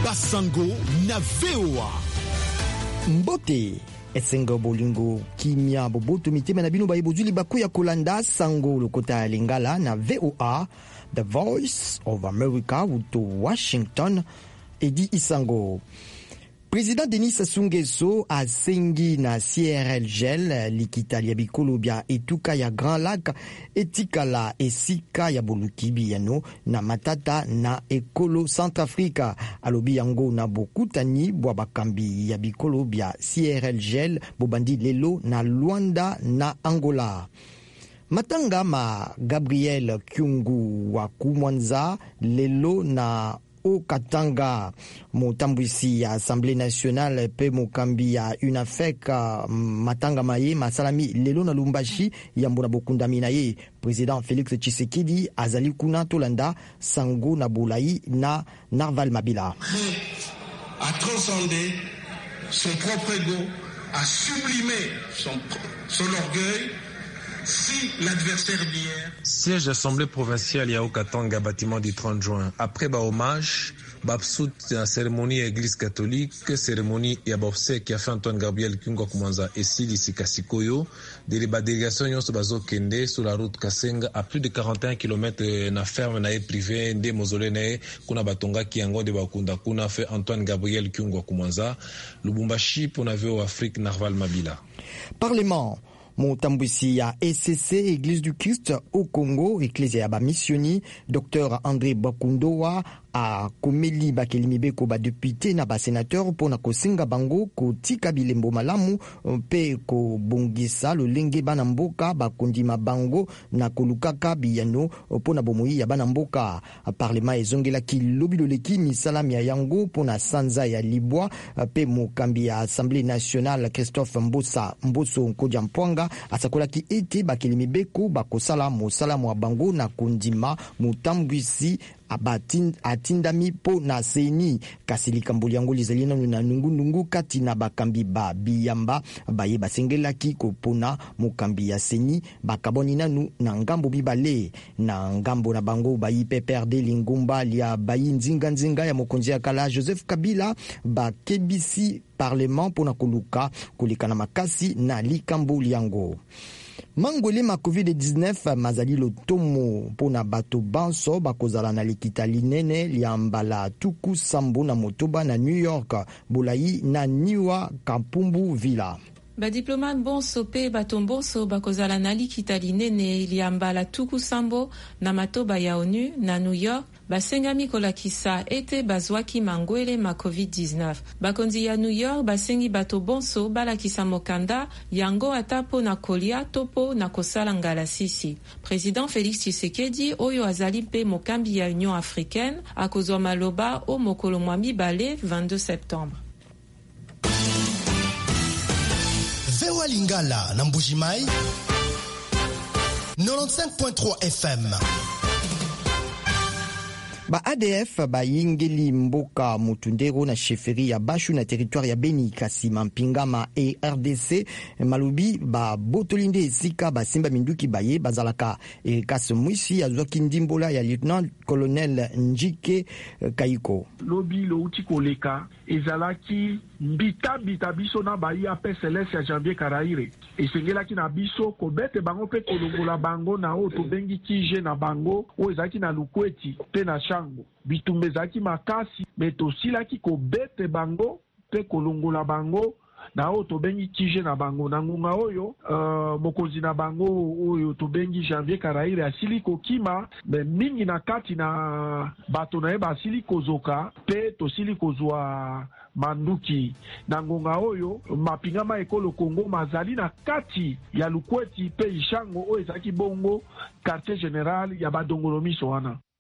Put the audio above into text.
Basango na VOA. Mbote esenga bolingo kimia boboto mitema na bino bayebozuli bakuya kolanda sango lokota ya lingala na VOA, The Voice of America wuto Washington. Edi Isango. Président Denis Sassou Nguesso asengi na CIRGL likitali ya bikolo bya etuka ya Grand Lac etikala esika ya bolukibi yano na matata na ekolo Centrafrica. Alobi yango na bokutani bwa bakambi ya bikolo bya CIRGL bobandi lelo na Luanda na Angola. Matanga ma Gabriel Kyungu wa Kumwanza lelo na o Katanga. Motambwisi ya Assemblée nationale pe mokambi ya UNAFEC Matanga maye masalami lelo na Lumbashi ya mbona bokundami na ye. Président Félix Tshisekedi azali kuna tolanda sango na Boulayi na Narval Mabila. A transcender son propre ego, a sublimer son orgueil. Si l'adversaire d'hier... Siège d'Assemblée provinciale ya Okatanga, bâtiment du 30 juin. Après hommage, babsout la cérémonie église catholique, cérémonie ya bobsek qui a fait Antoine Gabriel Kyungu Kumanza et Sili Sikasikoyo, de la délégation yonso bazo kende sur la route Kasenga à plus de 41 km na ferme na privé de mausolée na kuna batonga kiango de bakunda kuna fait Antoine Gabriel Kyungu Kumanza, Lubumbashi pour na VOA Afrique Narval Mabila. Parlement Motambwisi ya ECC, Église du Christ au Congo, Ecclésia ya Bamissioni, Dr André Bakundowa, a komeli bakelimi beko ba député na ba sénateur pona kosinga bango ko tika bilembo malamu pe ko bongisa lolenge bana mboka bakondima bango na kolukaka biyano pona bomoi ya bana mboka. Parlement ezongela ki lobilo leki misalami ya yango pona sanza ya libwa pe mokambi ya Assemblée nationale Christophe Mboso Nkodja Mpwanga asakola ki ete bakelimi beko bakosala mosala mwa bango na kondima motambwisi atindami po na seni kasilika mbuli yango lizalina na nungu kati na bakambi ba biyamba baye basengelaki kopona mokambi ya seni bakaboni nanu na ngambo bibale na ngambo na bango bayi PPRD lingumba lia bayi nzinga ya mokonzi ya kala Joseph Kabila bakebisi parlement pona koluka kolika na makasi na likambo liango. Mangwele ma COVID-19 mazali lotomo pona bato banso bakozala na likita linene liambala tuku sambo na motoba na New York, Boulayi na Niwa Kampumbu Villa. Ba diplomate bonso pe batomboso bakozala na likita linene liambala tuku sambo na matoba ya ONU na New York. Basengami kolakisa ete bazwaki mangwele ma COVID-19. Bakonzi ya New York basengi bato bonso balakisa mokanda yango atapo na kolia topo na kosala ngala sisi. Président Félix Tshisekedi oyo azali pe mokambi ya Union Africaine akozwa maloba o mokolo mwa mibale 22 septembre. VOA Lingala na Mbuji-Mayi 95.3 FM. Ba ADF ba yingeli mboka mutundero na sheferi ya Bashu na territoire ya Beni kasi mampingama e RDC malubi ba botolinde esika ba simba minduki baye bazalaka e kasi mwisi ya zoki ndimbola ya lieutenant colonel Njike Kaiko. Lobi lo uti koleka ezalaki mbita biso na bayi ape Celeste ya Janvier Karaire esengelaki na biso kobete bango pe kolongola bango na o tobengi kije na bango o ezalaki na lukweti pe na chango bitumbe ezalaki makasi meto silaki kobete bango pe kolongola bango na o tobengi kije na bango na ngunga oyo mokonzi na bango oyo tobengi Janvier Karaire asili kokima me mingi na kati na bato na eba asili kozoka pe tosili kozwa manduki na ngonga oyo mapingama ekolo Kongo mazali na kati ya lukweti pe ishango oyo ezaki bongo quartier general ya badongolo miso wana.